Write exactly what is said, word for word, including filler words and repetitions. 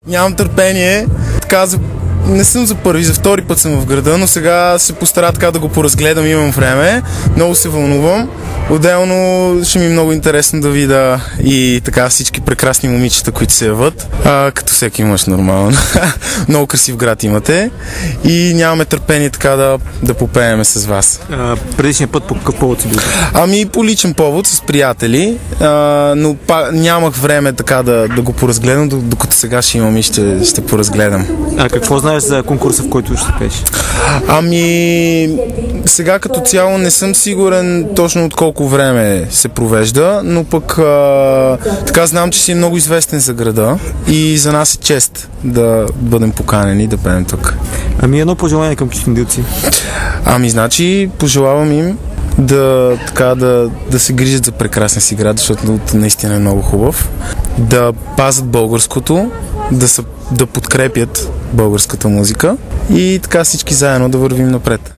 Нямам търпение. Така, за... не съм за първи, за втори път съм в града, но сега се постара така да го поразгледам, имам време. Много се вълнувам. Отделно ще ми е много интересно да видя и така всички прекрасни момичета, които се яват. А, като всеки мъж, нормално. Много красив град имате и нямаме търпение така да, да попееме с вас. А, предишния път по какъв повод си бил? Ами по личен повод с приятели, а, но па, нямах време така да, да го поразгледам, докато сега ще имам и ще, ще поразгледам. А какво знаеш за конкурса, в който ще пееш? Ами сега като цяло не съм сигурен точно от колко време се провежда, но пък а, така знам, че си е много известен за града и за нас е чест да бъдем поканени да пеем тук. Ами едно пожелание към кюстендилци. Ами значи пожелавам им да, така, да, да се грижат за прекрасния си град, защото наистина е много хубав, да пазят българското, да, са, да подкрепят българската музика и така всички заедно да вървим напред.